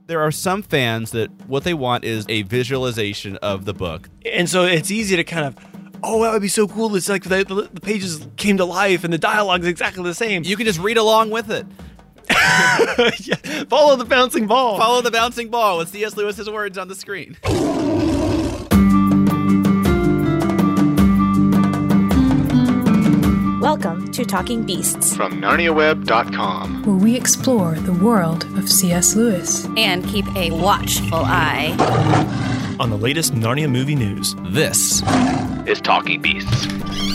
There are some fans that what they want is a visualization of the book. And so it's easy to kind of, oh, that would be so cool. It's like the pages came to life and the dialogue is exactly the same. You can just read along with it. Yeah, follow the bouncing ball. Follow the bouncing ball with C.S. Lewis's words on the screen. Welcome to Talking Beasts from NarniaWeb.com, where we explore the world of C.S. Lewis and keep a watchful eye on the latest Narnia movie news. This is Talking Beasts.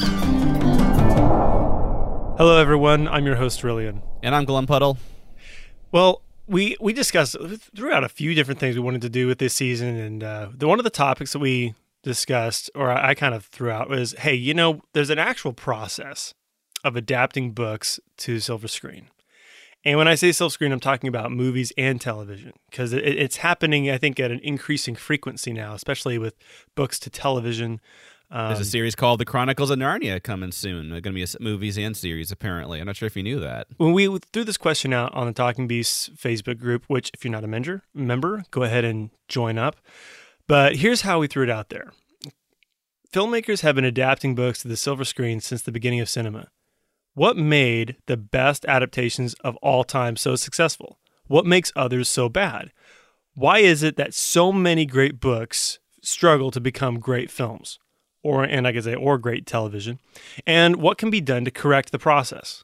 Hello, everyone. I'm your host, Rillian. And I'm Glum Puddle. Well, we discussed throughout a few different things we wanted to do with this season, and one of the topics that we discussed, or I kind of threw out, was, hey, there's an actual process of adapting books to silver screen. And when I say silver screen, I'm talking about movies and television, because it's happening, I think, at an increasing frequency now, especially with books to television. There's a series called The Chronicles of Narnia coming soon. They're going to be movies and series, apparently. I'm not sure if you knew that. When we threw this question out on the Talking Beasts Facebook group, which if you're not a member, go ahead and join up. But here's how we threw it out there. Filmmakers have been adapting books to the silver screen since the beginning of cinema. What made the best adaptations of all time so successful? What makes others so bad? Why is it that so many great books struggle to become great films? Or great television? And what can be done to correct the process?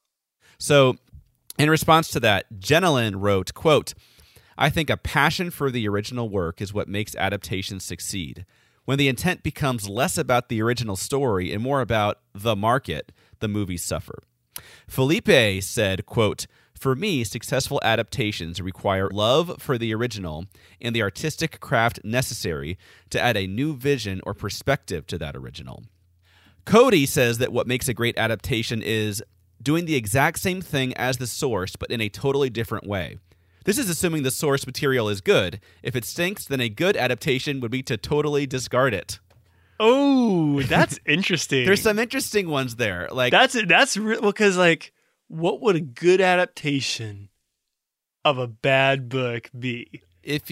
So, in response to that, Jenilyn wrote, quote, "I think a passion for the original work is what makes adaptations succeed. When the intent becomes less about the original story and more about the market, the movies suffer." Felipe said, quote, "For me, successful adaptations require love for the original and the artistic craft necessary to add a new vision or perspective to that original." Cody says that what makes a great adaptation is doing the exact same thing as the source, but in a totally different way. This is assuming the source material is good. If it stinks, then a good adaptation would be to totally discard it. Oh, that's interesting. There's some interesting ones there. That's real, because what would a good adaptation of a bad book be?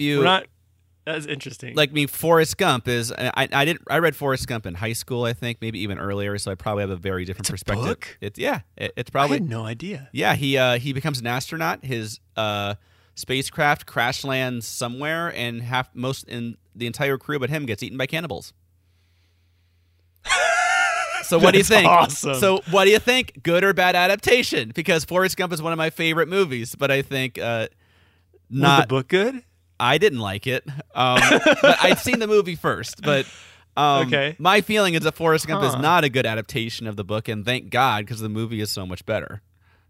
That's interesting. Forrest Gump is. I read Forrest Gump in high school, I think, maybe even earlier. So I probably have a very different perspective. Book? It's probably. I had no idea. Yeah, he becomes an astronaut. His spacecraft crash lands somewhere, and the entire crew but him gets eaten by cannibals. So what do you think? Awesome. So what do you think? Good or bad adaptation? Because Forrest Gump is one of my favorite movies, but I think Was the book good? I didn't like it. But I'd seen the movie first. But okay. My feeling is that Forrest Gump is not a good adaptation of the book, and thank God, because the movie is so much better.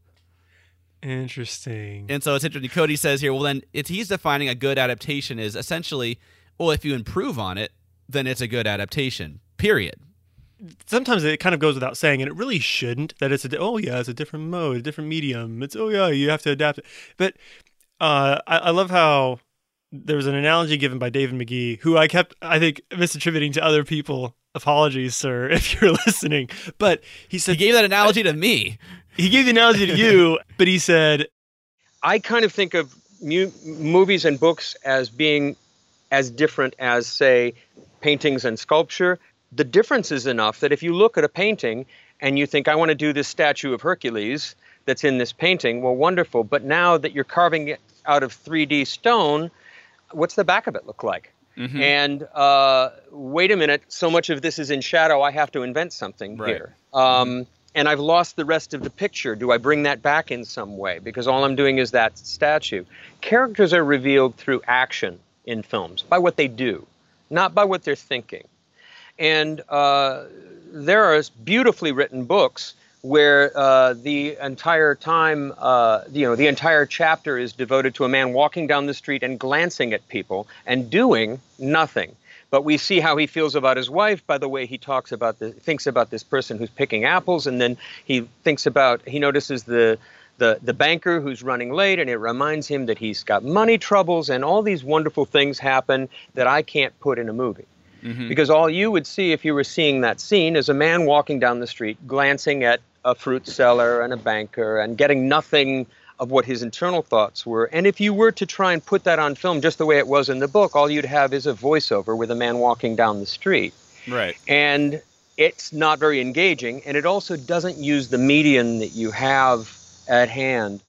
Interesting. And so it's interesting. Cody says here, well, then he's defining a good adaptation is essentially, well, if you improve on it, then it's a good adaptation, period. Sometimes it kind of goes without saying, and it really shouldn't, that it's a different mode, a different medium. It's, you have to adapt it. But I love how there was an analogy given by David McGee, who I think, misattributing to other people. Apologies, sir, if you're listening. But he said... He gave that analogy to me. He gave the analogy to you, but he said... I kind of think of movies and books as being as different as, say, paintings and sculpture. The difference is enough that if you look at a painting and you think, I want to do this statue of Hercules that's in this painting, well, wonderful. But now that you're carving it out of 3D stone, what's the back of it look like? Mm-hmm. And wait a minute, so much of this is in shadow, I have to invent something here. And I've lost the rest of the picture. Do I bring that back in some way? Because all I'm doing is that statue. Characters are revealed through action in films, by what they do, not by what they're thinking. And there are beautifully written books where the entire time, the entire chapter is devoted to a man walking down the street and glancing at people and doing nothing. But we see how he feels about his wife by the way he thinks about this person who's picking apples, and then he notices the banker who's running late, and it reminds him that he's got money troubles, and all these wonderful things happen that I can't put in a movie. Mm-hmm. Because all you would see if you were seeing that scene is a man walking down the street, glancing at a fruit seller and a banker and getting nothing of what his internal thoughts were. And if you were to try and put that on film just the way it was in the book, all you'd have is a voiceover with a man walking down the street. Right. And it's not very engaging, and it also doesn't use the medium that you have at hand.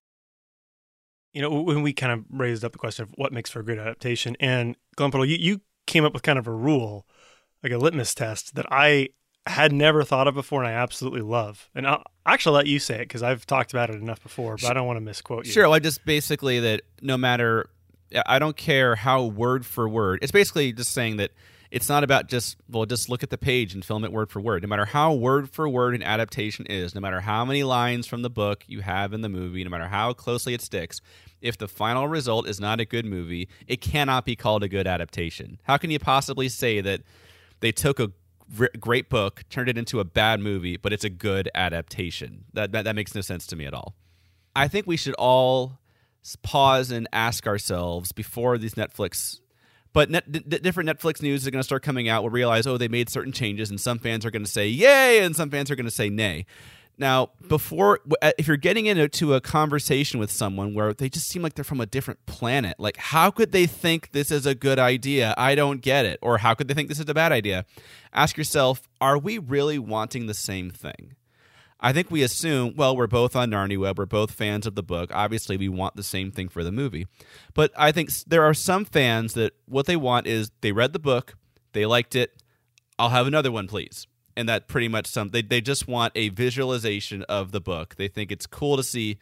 You know, when we kind of raised up the question of what makes for a good adaptation, and Glenn Puddle, you came up with kind of a rule, like a litmus test that I had never thought of before, and I absolutely love. And I'll actually let you say it because I've talked about it enough before, but I don't want to misquote you. Sure. Well, just basically that no matter, I don't care how word for word. It's basically just saying that it's not about just look at the page and film it word for word. No matter how word for word an adaptation is, no matter how many lines from the book you have in the movie, no matter how closely it sticks, if the final result is not a good movie, it cannot be called a good adaptation. How can you possibly say that they took a great book, turned it into a bad movie, but it's a good adaptation? That makes no sense to me at all. I think we should all pause and ask ourselves before these Netflix... But different Netflix news is going to start coming out. We'll realize, they made certain changes, and some fans are going to say yay, and some fans are going to say nay. Now, if you're getting into a conversation with someone where they just seem like they're from a different planet, like how could they think this is a good idea? I don't get it. Or how could they think this is a bad idea? Ask yourself, are we really wanting the same thing? I think we assume, we're both on NarniWeb, we're both fans of the book. Obviously, we want the same thing for the movie. But I think there are some fans that what they want is they read the book, they liked it, I'll have another one, please. And that pretty much they just want a visualization of the book. They think it's cool to see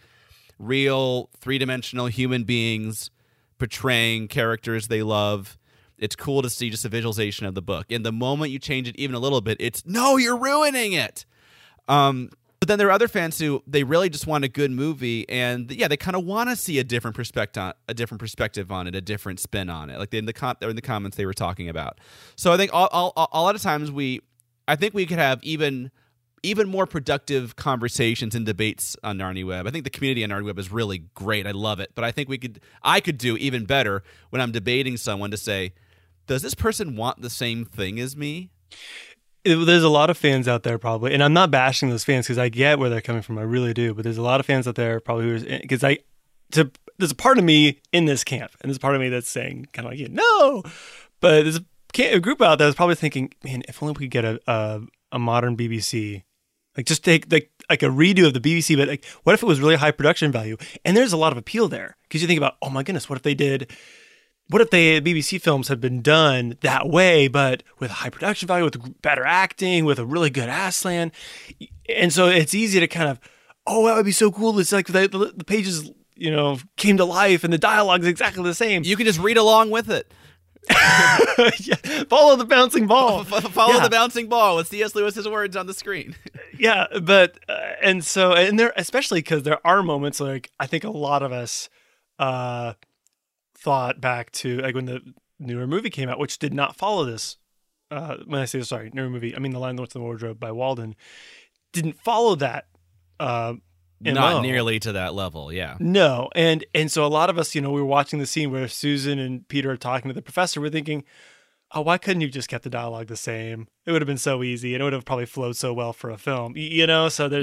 real three-dimensional human beings portraying characters they love. It's cool to see just a visualization of the book. And the moment you change it even a little bit, it's, no, you're ruining it. But then there are other fans who they really just want a good movie, and they kind of want to see a different perspective on it, a different spin on it, like in the comments they were talking about. So I think a lot of times I think we could have even more productive conversations and debates on NarniWeb. I think the community on NarniWeb is really great. I love it, but I think I could do even better when I'm debating someone to say, does this person want the same thing as me? There's a lot of fans out there probably, and I'm not bashing those fans because I get where they're coming from. I really do. But there's a lot of fans out there probably because there's a part of me in this camp, and there's a part of me that's saying kind of like, no. But there's a group out there that's probably thinking, man, if only we could get a modern BBC, like just take like a redo of the BBC, but like what if it was really high production value? And there's a lot of appeal there because you think about, oh my goodness, what if the BBC films had been done that way, but with high production value, with better acting, with a really good Aslan? And so it's easy to kind of, that would be so cool. It's like the pages, came to life and the dialogue is exactly the same. You can just read along with it. Yeah. Follow the bouncing ball. Follow the bouncing ball with C.S. Lewis's words on the screen. Yeah, but and there, especially because there are moments like I think a lot of us thought back to like when the newer movie came out, which did not follow this. When I say newer movie, I mean The Lion, the Witch, and the Wardrobe by Walden didn't follow that. Not nearly to that level, yeah. No, and so a lot of us, we were watching the scene where Susan and Peter are talking to the professor. We're thinking, why couldn't you just kept the dialogue the same? It would have been so easy, and it would have probably flowed so well for a film, So there's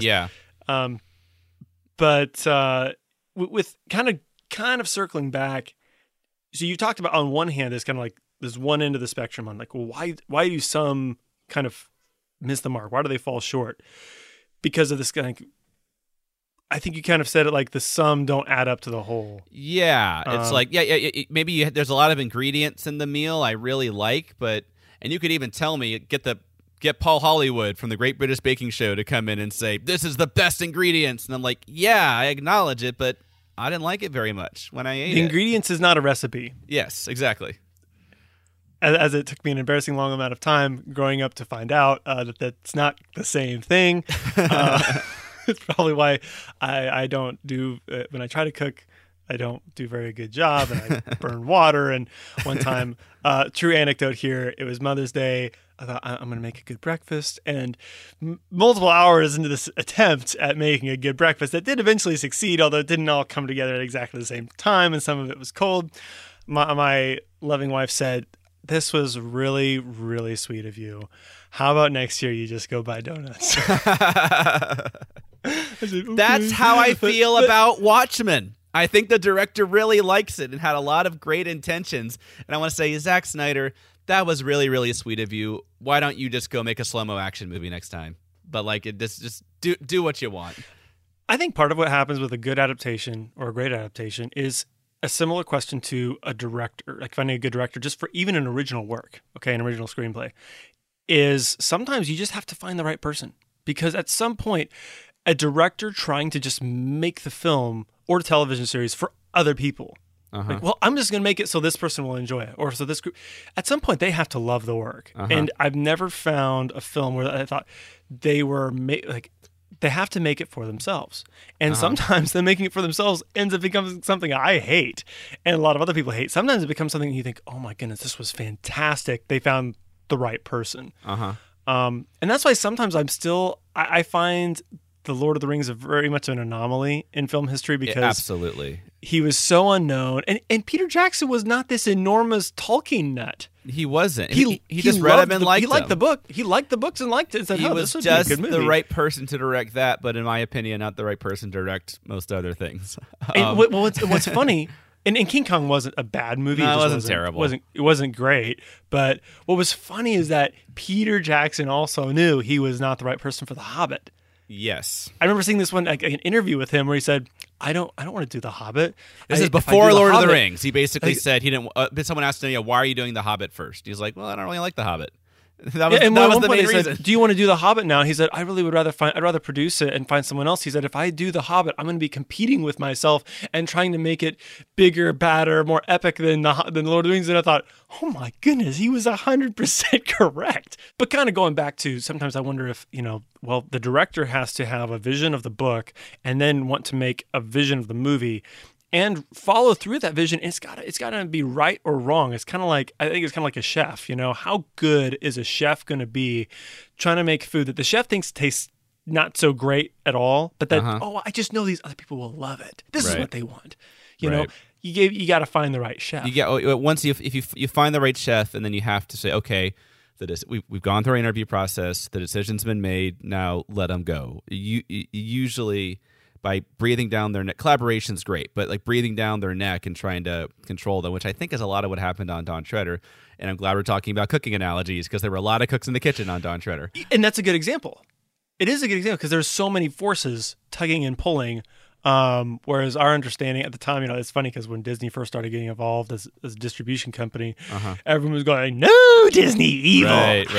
but with kind of circling back. So you talked about on one hand, there's kind of like there's one end of the spectrum on like, well, why do some kind of miss the mark? Why do they fall short? Because of this kind of, I think you kind of said it like the sum don't add up to the whole. Yeah, it's like maybe there's a lot of ingredients in the meal I really like, and you could even tell me get Paul Hollywood from the Great British Baking Show to come in and say this is the best ingredients, and I'm like, yeah, I acknowledge it, but I didn't like it very much when I ate it. The ingredients is not a recipe. Yes, exactly. As it took me an embarrassing long amount of time growing up to find out that that's not the same thing. It's probably why I don't do, when I try to cook, I don't do a very good job, and I burn water. And one time, true anecdote here, it was Mother's Day. I thought, I'm going to make a good breakfast. And multiple hours into this attempt at making a good breakfast that did eventually succeed, although it didn't all come together at exactly the same time, and some of it was cold. My loving wife said, this was really, really sweet of you. How about next year you just go buy donuts? That's how I feel about Watchmen. I think the director really likes it and had a lot of great intentions. And I want to say, Zack Snyder, that was really, really sweet of you. Why don't you just go make a slow-mo action movie next time? But like, just do what you want. I think part of what happens with a good adaptation or a great adaptation is a similar question to a director, like finding a good director just for even an original work, okay, an original screenplay, is sometimes you just have to find the right person. Because at some point, a director trying to just make the film or television series for other people, like, well, I'm just going to make it so this person will enjoy it, or so this group. At some point, they have to love the work. And I've never found a film where I thought they were they have to make it for themselves. And sometimes them making it for themselves ends up becoming something I hate and a lot of other people hate. Sometimes it becomes something you think, oh my goodness, this was fantastic. They found the right person. And that's why sometimes I find The Lord of the Rings is very much an anomaly in film history because absolutely, he was so unknown. And Peter Jackson was not this enormous Tolkien nut. He wasn't. He just read them and liked them. He liked the book. He liked the books and liked it. And said, he this was would just be a good the movie. right person to direct that, but in my opinion, not the right person to direct most other things. And what's funny, and King Kong wasn't a bad movie. No, it wasn't terrible. It wasn't great. But what was funny is that Peter Jackson also knew he was not the right person for The Hobbit. Yes. I remember seeing this one, like an interview with him where he said, I don't want to do The Hobbit. This is before Lord of the Rings. He basically said he didn't. Someone asked him, why are you doing The Hobbit first? He's like, well, I don't really like The Hobbit. That was the main reason. Said, do you want to do The Hobbit now? He said, I really would I'd rather produce it and find someone else. He said, if I do The Hobbit, I'm going to be competing with myself and trying to make it bigger, badder, more epic than Lord of the Rings. And I thought, oh my goodness, he was 100% correct. But kind of going back to, sometimes I wonder if, the director has to have a vision of the book and then want to make a vision of the movie and follow through that vision. It's got to be right or wrong. It's kind of like, I think it's kind of like a chef, how good is a chef going to be trying to make food that the chef thinks tastes not so great at all, but that, I just know these other people will love it. This is what they want. You know, you got to find the right chef. Once if you find the right chef, and then you have to say, okay, we've gone through our interview process, the decision's been made, now let them go. You usually, by breathing down their neck, collaboration's great, but like breathing down their neck and trying to control them, which I think is a lot of what happened on Dawn Treader. And I'm glad we're talking about cooking analogies because there were a lot of cooks in the kitchen on Dawn Treader. And that's a good example. It is a good example because there's so many forces tugging and pulling. Whereas our understanding at the time, it's funny because when Disney first started getting involved as a distribution company, everyone was going, no, Disney, evil. Right.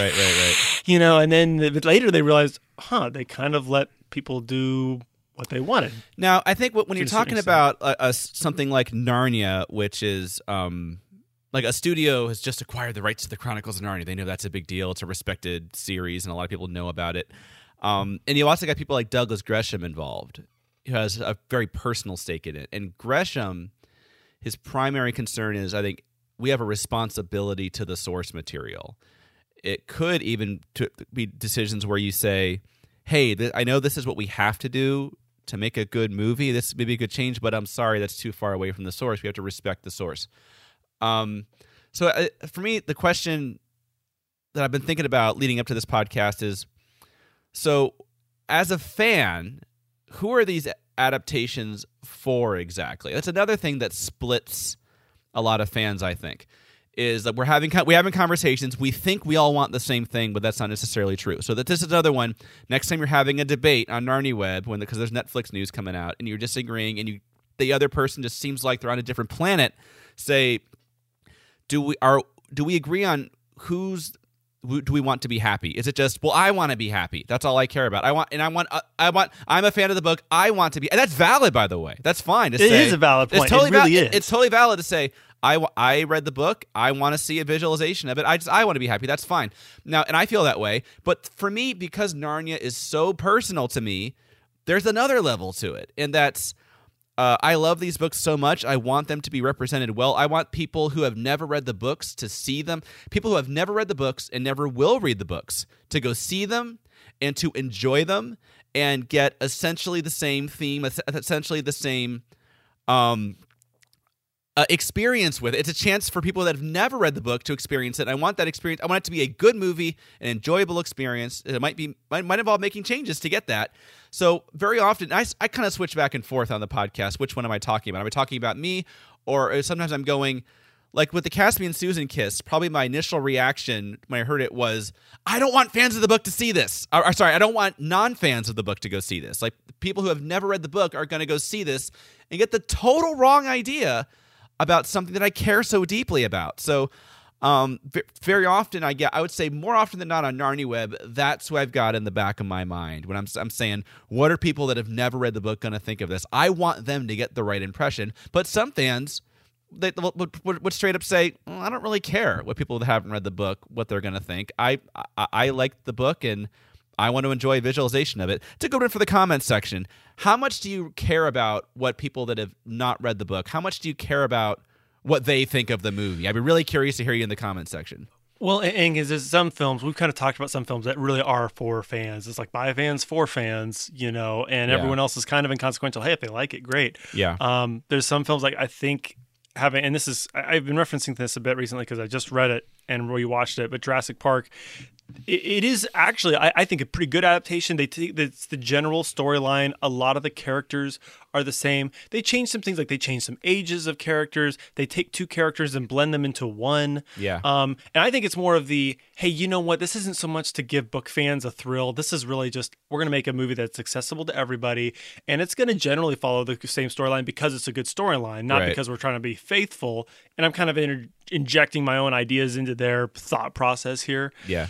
And then later they realized, they kind of let people do what they wanted. Now, I think when you're talking about something like Narnia, which is like a studio has just acquired the rights to the Chronicles of Narnia. They know that's a big deal. It's a respected series, and a lot of people know about it. And you also got people like Douglas Gresham involved, who has a very personal stake in it. And Gresham, his primary concern is, I think, we have a responsibility to the source material. It could even be decisions where you say, hey, I know this is what we have to do to make a good movie. This may be a good change, but I'm sorry, that's too far away from the source. We have to respect the source. So for me, the question that I've been thinking about leading up to this podcast is, so as a fan, who are these adaptations for exactly? That's another thing that splits a lot of fans, I think, is that we're having conversations. We think we all want the same thing, but that's not necessarily true. So this is another one. Next time you're having a debate on NarniWeb, because there's Netflix news coming out, and you're disagreeing, and the other person just seems like they're on a different planet, say, do we agree on do we want to be happy? Is it just, well, I want to be happy. That's all I care about. I'm a fan of the book. I want to be, and that's valid, by the way. That's fine to say. It is a valid point. It really is. It's totally valid to say, I read the book. I want to see a visualization of it. I want to be happy. That's fine. Now, and I feel that way. But for me, because Narnia is so personal to me, there's another level to it, and that's, I love these books so much. I want them to be represented well. I want people who have never read the books to see them. People who have never read the books and never will read the books to go see them and to enjoy them and get essentially the same theme, essentially the same experience with it. It's a chance for people that have never read the book to experience it. I want that experience. I want it to be a good movie, an enjoyable experience. It might involve making changes to get that. So very often, I kind of switch back and forth on the podcast. Which one am I talking about? Am I talking about me, or sometimes I'm going, like with the Caspian Susan kiss, probably my initial reaction when I heard it was, I don't want fans of the book to see this. Or sorry, I don't want non-fans of the book to go see this. Like people who have never read the book are going to go see this and get the total wrong idea about something that I care so deeply about. So very often I would say more often than not on NarniWeb, that's who I've got in the back of my mind when I'm saying, what are people that have never read the book going to think of this? I want them to get the right impression. But some fans, they would straight up say, I don't really care what people that haven't read the book, what they're going to think. I like the book and I want to enjoy visualization of it. To go in for the comments section, how much do you care about what people that have not read the book, how much do you care about what they think of the movie? I'd be really curious to hear you in the comments section. Well, and there's some films, we've kind of talked about some films that really are for fans. It's like by fans, for fans, and everyone else is kind of inconsequential. Hey, if they like it, great. Yeah. There's some films like I think having, and I've been referencing this a bit recently because I just read it and rewatched it, but Jurassic Park, it is actually, I think, a pretty good adaptation. It's the general storyline. A lot of the characters are the same. They change some things, like they change some ages of characters. They take two characters and blend them into one. Yeah. And I think it's more of the, hey, you know what? This isn't so much to give book fans a thrill. This is really just, we're going to make a movie that's accessible to everybody. And it's going to generally follow the same storyline because it's a good storyline, not because we're trying to be faithful. And I'm kind of injecting my own ideas into their thought process here. Yeah.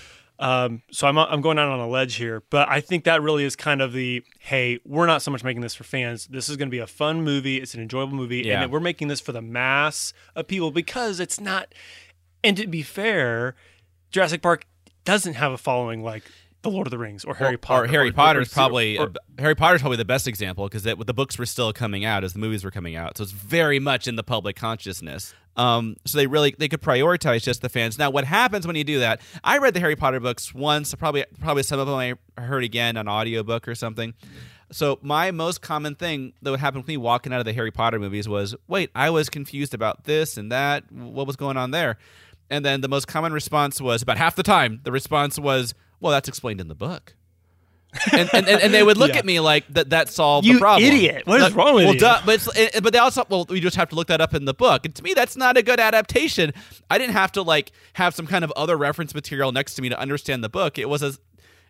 So I'm going out on a ledge here, but I think that really is kind of the, hey, we're not so much making this for fans. This is going to be a fun movie. It's an enjoyable movie. And we're making this for the mass of people because it's not, and to be fair, Jurassic Park doesn't have a following like The Lord of the Rings or Harry Potter. Or Harry Potter's probably the best example because the books were still coming out as the movies were coming out. So it's very much in the public consciousness. So they could prioritize just the fans. Now, what happens when you do that? I read the Harry Potter books once, probably some of them I heard again on audiobook or something. So my most common thing that would happen with me walking out of the Harry Potter movies was, wait, I was confused about this and that. What was going on there? And then the most common response was, about half the time, the response was, well, that's explained in the book. and they would look at me like that solved the problem. You idiot! What is wrong with you? But they also, we just have to look that up in the book. And to me, that's not a good adaptation. I didn't have to have some kind of other reference material next to me to understand the book. It was a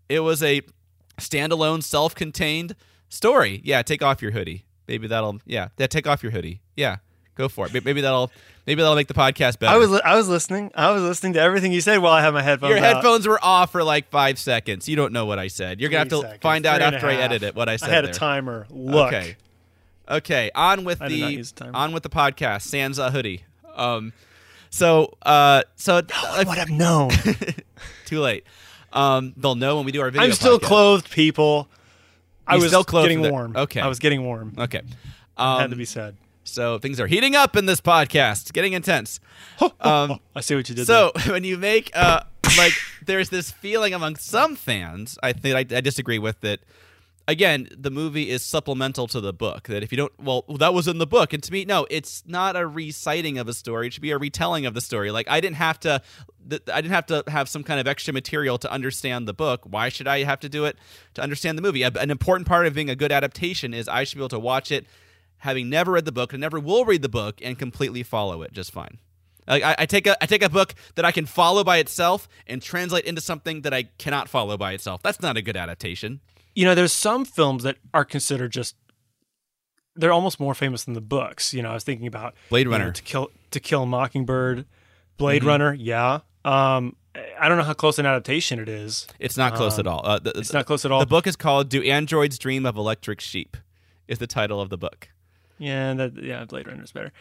standalone, self-contained story. Yeah, take off your hoodie. Maybe that'll. Yeah, take off your hoodie. Yeah, go for it. Maybe that'll make the podcast better. I was listening. I was listening to everything you said while I had my headphones Your out. headphones were off for like 5 seconds. You don't know what I said. You're going to have to find out after I edit it what I said. I had there. A timer. Look. Okay. On with the podcast. Sans a hoodie. What I've known. Too late. They'll know when we do our video. I'm still podcast. Clothed, people. I was still clothed getting warm. Okay. I was getting warm. Okay. Had to be said. So things are heating up in this podcast. It's getting intense. I see what you did so there. when you make there's this feeling among some fans, I think I disagree with that. Again, the movie is supplemental to the book. That if you don't, well, that was in the book. And to me, no, it's not a reciting of a story. It should be a retelling of the story. Like I didn't have to have some kind of extra material to understand the book. Why should I have to do it to understand the movie? An important part of being a good adaptation is I should be able to watch it, having never read the book and never will read the book, and completely follow it just fine. Like I take a book that I can follow by itself and translate into something that I cannot follow by itself. That's not a good adaptation. There's some films that are considered they're almost more famous than the books. I was thinking about Blade Runner, To Kill a Mockingbird, Blade Runner. Yeah. I don't know how close an adaptation it is. It's not close at all. It's not close at all. The book is called "Do Androids Dream of Electric Sheep?" is the title of the book. Yeah, Blade Runner is better.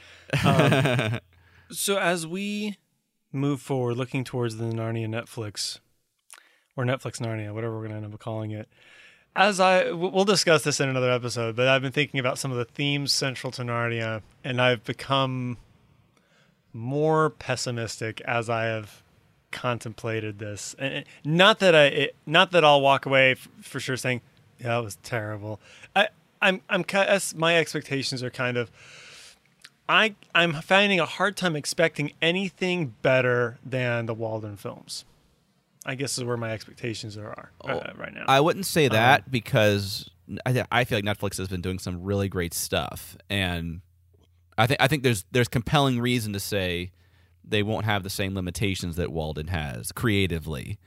So as we move forward, looking towards the Narnia Netflix, or Netflix Narnia, whatever we're going to end up calling it, we'll discuss this in another episode, but I've been thinking about some of the themes central to Narnia, and I've become more pessimistic as I have contemplated this. And not that I'll walk away for sure saying, "Yeah, that was terrible." My expectations are kind of, I'm finding a hard time expecting anything better than the Walden films. I guess is where my expectations are right now. I wouldn't say that because I feel like Netflix has been doing some really great stuff, and I think there's compelling reason to say they won't have the same limitations that Walden has creatively.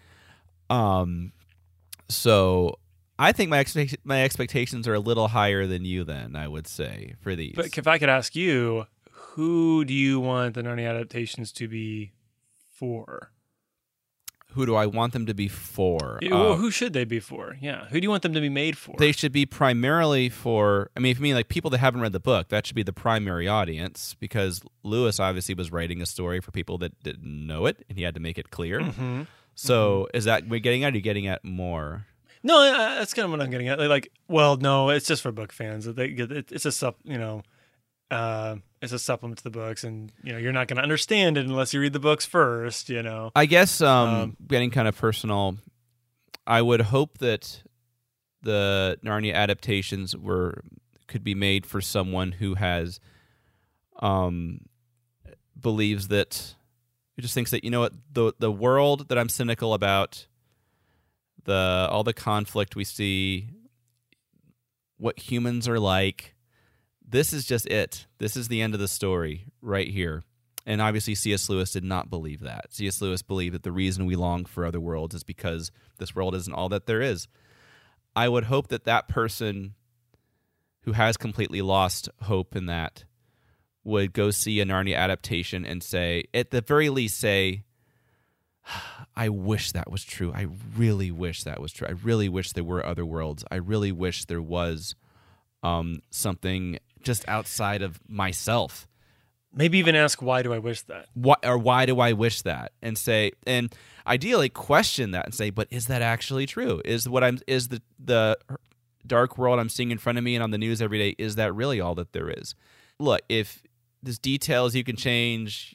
So I think my expectations are a little higher than you. Then I would say for these. But if I could ask you, who do you want the Narnia adaptations to be for? Who do I want them to be for? Who should they be for? Yeah. Who do you want them to be made for? They should be primarily for, I mean, for me, like people that haven't read the book, that should be the primary audience because Lewis obviously was writing a story for people that didn't know it and he had to make it clear. Mm-hmm. So is that we're getting at? Or are you getting at more? No, that's kind of what I'm getting at. Well, no, it's just for book fans. It's a it's a supplement to the books, and you're not going to understand it unless you read the books first. I guess getting kind of personal, I would hope that the Narnia adaptations could be made for someone who has believes that who just thinks that the world that I'm cynical about, all the conflict we see, what humans are like. This is just it. This is the end of the story right here. And obviously C.S. Lewis did not believe that. C.S. Lewis believed that the reason we long for other worlds is because this world isn't all that there is. I would hope that person who has completely lost hope in that would go see a Narnia adaptation and say, at the very least say, I wish that was true. I really wish that was true. I really wish there were other worlds. I really wish there was something just outside of myself. Maybe even ask, why do I wish that? Why do I wish that? And say, and ideally question that and say, but is that actually true? Is the dark world I'm seeing in front of me and on the news every day, is that really all that there is? Look, if there's details you can change,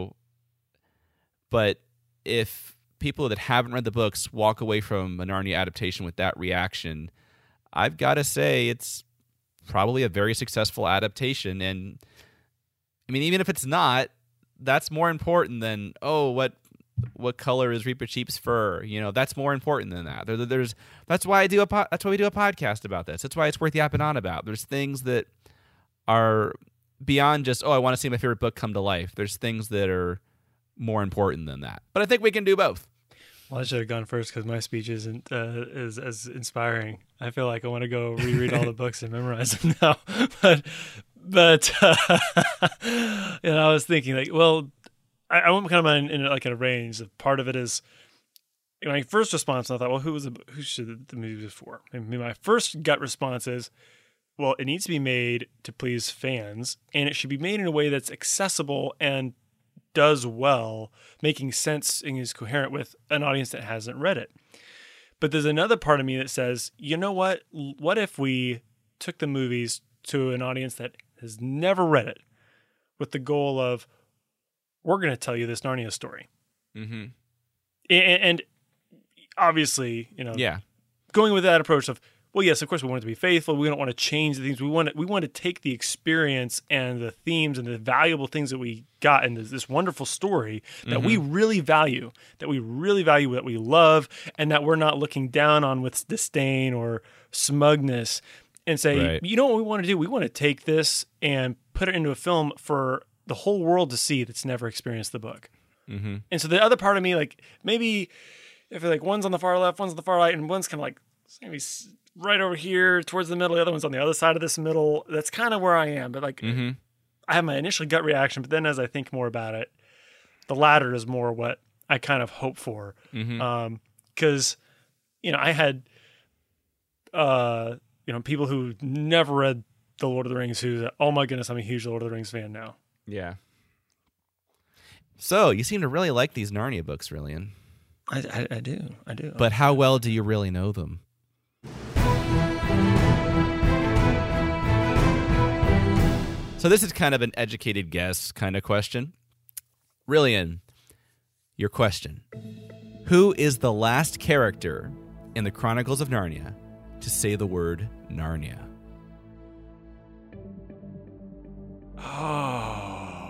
but if people that haven't read the books walk away from a Narnia adaptation with that reaction, I've got to say it's probably a very successful adaptation. And I mean, even if it's not, that's more important than, what color is Reaper Cheap's fur? That's more important than that. That's why we do a podcast about this. That's why it's worth yapping on about. There's things that are beyond just, I want to see my favorite book come to life. There's things that are more important than that. But I think we can do both. Well, I should have gone first because my speech isn't is as inspiring. I feel like I want to go reread all the books and memorize them now. But I was thinking I went kind of in a range. Part of it is my first response. I thought, well, who should the movie be for? And my first gut response is, well, it needs to be made to please fans, and it should be made in a way that's accessible and does well, making sense and is coherent with an audience that hasn't read it. But there's another part of me that says, you know what? What if we took the movies to an audience that has never read it with the goal of, we're going to tell you this Narnia story. Mm-hmm. And obviously, going with that approach of, well, yes, of course we want it to be faithful. We don't want to change the things. We want to take the experience and the themes and the valuable things that we got in this wonderful story that we really value, that we love, and that we're not looking down on with disdain or smugness, and say, right. You know what we want to do? We want to take this and put it into a film for the whole world to see that's never experienced the book. Mm-hmm. And so the other part of me, maybe if one's on the far left, one's on the far right, and one's kind of maybe right over here towards the middle, the other one's on the other side of this middle. That's kind of where I am. But I have my initial gut reaction, but then as I think more about it, the latter is more what I kind of hope for. Because, I had, people who never read The Lord of the Rings who, oh my goodness, I'm a huge Lord of the Rings fan now. Yeah. So you seem to really like these Narnia books, Rillian. I do. But how well do you really know them? So this is kind of an educated guess kind of question. Rillian, your question. Who is the last character in the Chronicles of Narnia to say the word Narnia? Oh.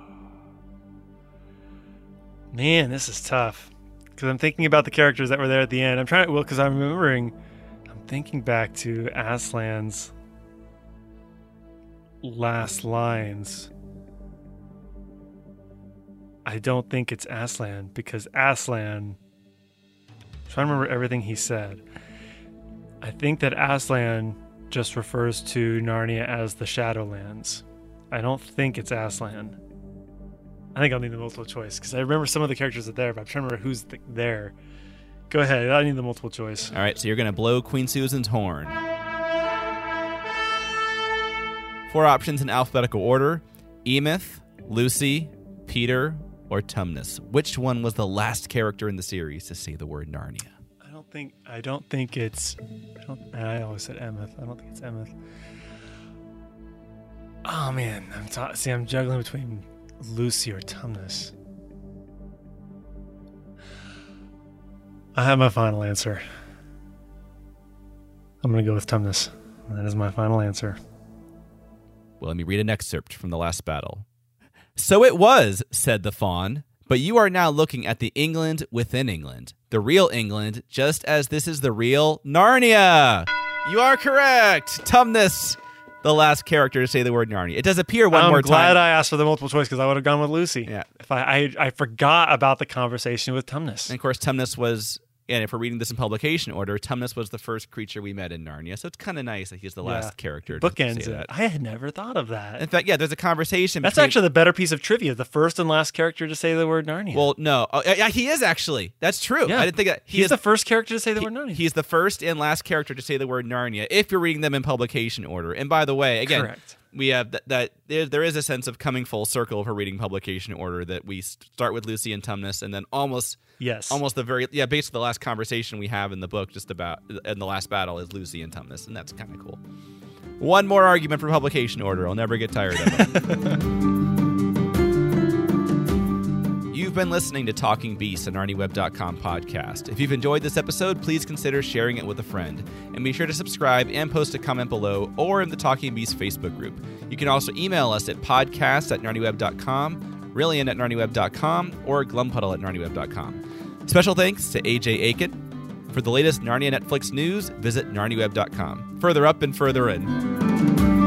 Man, this is tough. Because I'm thinking about the characters that were there at the end. Because I'm thinking back to Aslan's last lines. I don't think it's Aslan, because Aslan, I'm trying to remember everything he said. I think that Aslan just refers to Narnia as the Shadowlands. I don't think it's Aslan. I think I'll need the multiple choice, because I remember some of the characters are there, but I'm trying to remember who's there. Go ahead, I need the multiple choice. All right, so you're going to blow Queen Susan's horn. 4 options in alphabetical order: Emeth, Lucy, Peter, or Tumnus. Which one was the last character in the series to say the word Narnia? I don't think it's... I always said Emeth. I don't think it's Emeth. Oh, man. I'm juggling between Lucy or Tumnus. I have my final answer. I'm going to go with Tumnus. That is my final answer. Well, let me read an excerpt from the last battle. "So it was," said the faun, "but you are now looking at the England within England, the real England, just as this is the real Narnia." You are correct. Tumnus, the last character to say the word Narnia. It does appear one more time. I'm glad I asked for the multiple choice, because I would have gone with Lucy. Yeah. If I forgot about the conversation with Tumnus. And of course, Tumnus was, and if we're reading this in publication order, Tumnus was the first creature we met in Narnia, so it's kind of nice that he's the last character to bookends say it. that. I had never thought of that. In fact, yeah, there's a conversation. That's actually the better piece of trivia. The first and last character to say the word Narnia. Well, no. Oh, yeah, he is actually. That's true. Yeah. I didn't think that. He's the first character to say the word Narnia. He's the first and last character to say the word Narnia, if you're reading them in publication order. And by the way, again, correct. We have that there is a sense of coming full circle if we're reading publication order, that we start with Lucy and Tumnus, and then almost basically the last conversation we have in the book just about in the last battle is Lucy and Tumnus, and that's kind of cool. One more argument for publication order. I'll never get tired of it. You've been listening to Talking Beasts, an ArnieWeb.com podcast. If you've enjoyed this episode, please consider sharing it with a friend. And be sure to subscribe and post a comment below or in the Talking Beasts Facebook group. You can also email us at podcast@ArnieWeb.com, Rillian@ArnieWeb.com, or Glumpuddle@ArnieWeb.com. Special thanks to AJ Aiken. For the latest Narnia Netflix news, visit NarniaWeb.com. Further up and further in.